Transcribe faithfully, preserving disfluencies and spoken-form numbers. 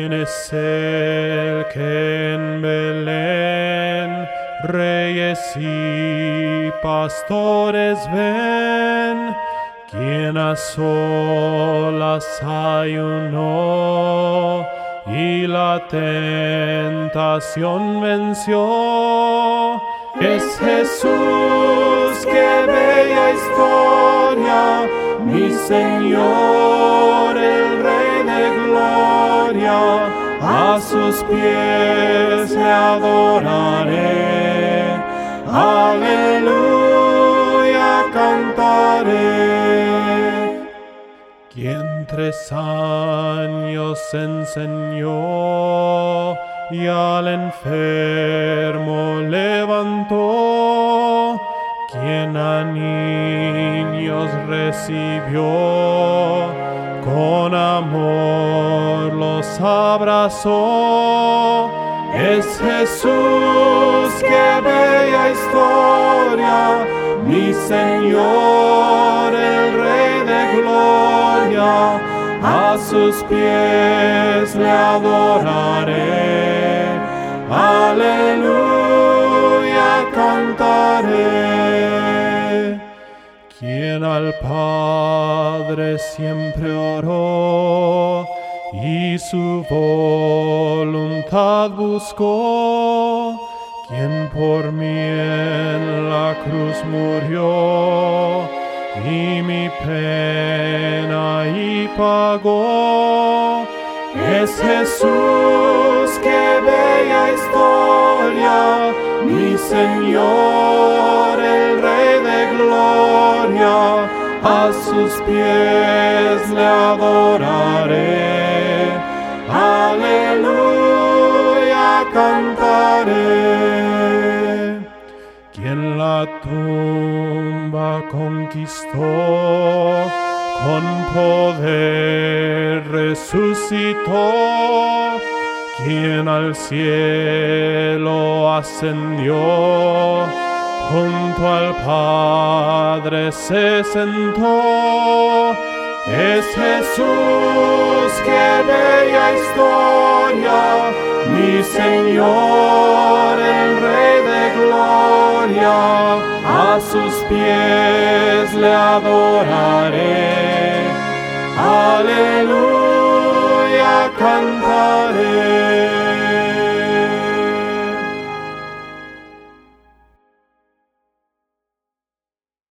¿Quién es el que en Belén reyes y pastores ven? ¿Quién a solas ayunó y la tentación venció? Es Jesús, qué bella historia, mi Señor, el Rey de gloria. A sus pies le adoraré, aleluya cantaré. Quien tres años enseñó y al enfermo levantó, quien a niños recibió, con amor los abrazó. Es Jesús, qué bella historia, mi Señor, el Rey de gloria. A sus pies le adoraré, aleluya cantaré. Quien al Padre siempre oró y su voluntad buscó, quien por mí en la cruz murió y mi pena y pagó. Es Jesús, qué bella historia, mi Señor, el Rey de gloria. A sus pies le adoraré, aleluya cantaré. Quien la tumba conquistó, con poder resucitó, quien al cielo ascendió, junto al Padre se sentó. Es Jesús, qué bella historia, mi Señor, el Rey de gloria. A sus pies le adoraré, aleluya cantaré.